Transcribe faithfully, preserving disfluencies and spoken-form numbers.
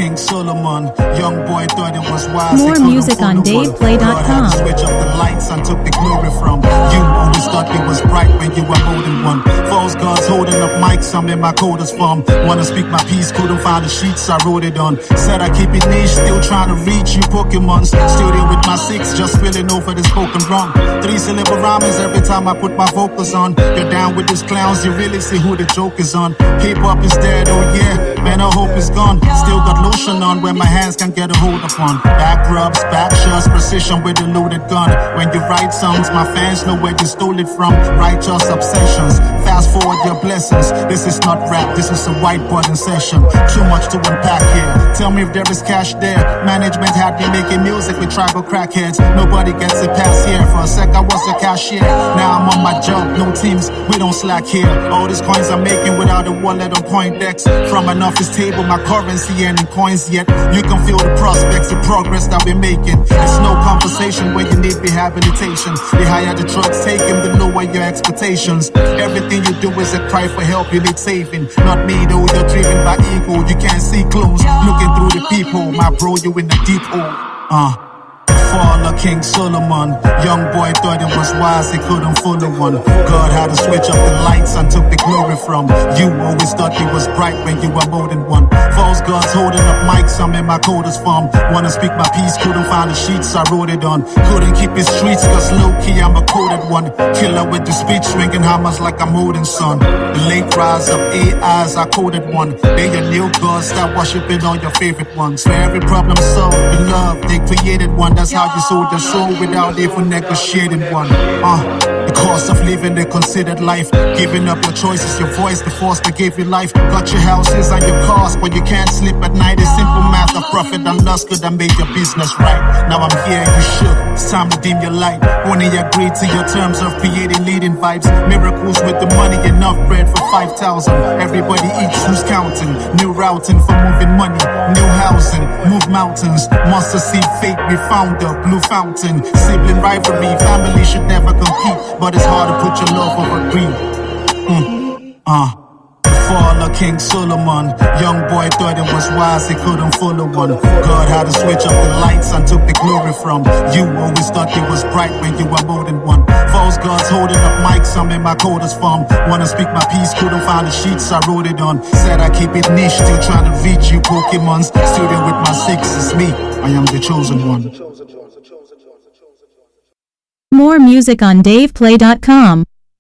King Solomon. Young boy thought it was wise. More music on Dave Play dot com. God had to switch up the lights and took the glory from you. Always thought it was bright when you were holding one. False gods holding up mics, I'm in my coder's form. Wanna speak my piece, couldn't find the sheets, I wrote it on. Said I keep it niche, still trying to reach you Pokemons. Still there with my six, just feeling over the spoken wrong. Three syllable rhymes every time I put my vocals on. You're down with these clowns, you really see who the joke is on. Hip hop is dead, oh yeah, man, I hope is gone. Still got lotion on where my hands can get a hold upon. Back rubs, back shots, precision with a loaded gun. When you write songs, my fans know where you stole it from. Righteous obsessions, fast forward your blessings. This is not rap, this is a whiteboarding session. Too much to unpack here. Tell me if there is cash there. Management had me making music with tribal crackheads. Nobody gets a pass here. For a sec I was a cashier. Now I'm on my job, no teams, we don't slack here. All these coins I'm making without a wallet or coin decks. From an office table, my currency and in coins yet. You can feel the prospects, the progress that we're making. It's no conversation when you need rehabilitation. The higher the drugs taken, the lower your expectations. Everything you do is a cry for help, you need saving. Not me though, you're driven by ego. You can't see clues, looking through the peephole. My bro, you in the deep hole. Uh Fall of King Solomon. Young boy thought it was wise, he couldn't fool the one. God had to switch up the lights and took the glory from you. Always thought it was bright when you were more than one. False gods holding up mics, I'm in my coder's form. Wanna speak my piece, couldn't find the sheets, I wrote it on. Couldn't keep it streets, cause low-key I'm a coded one. Killer with the speech, swinging hammers like I'm holding son. The late rise of A Is, I coded one. They your new gods, start worshiping all your favorite ones. For every problem solved, with love, they created one. That's how you sold your soul without even negotiating one. Uh, the cost of living the considered life. Giving up your choices, your voice, the force that gave you life. Got your houses and your cars, but you can't sleep at night. It's simple math of profit and loss could have made your business right. Now I'm here, you shook. It's time to dim your light. Only agree to your terms of creating leading vibes. Miracles with the money, enough bread for five thousand. Everybody eats, who's counting? New routing for moving money. New housing, move mountains. Monster seed fate, we found the blue fountain. Sibling rivalry, family should never compete. But it's hard to put your love over greed. Mm. Uh Fall of King Solomon. Young boy thought it was wise, he couldn't follow one. God had to switch up the lights and took the glory from you. Always thought it was bright when you were more than one. False gods holding up mics, I'm in my coder's form. Wanna speak my piece, couldn't find the sheets, I wrote it on. Said I keep it niche, still trying to reach you Pokemons. Still there with my six, it's me, I am the chosen one. More music on Dave Play dot com.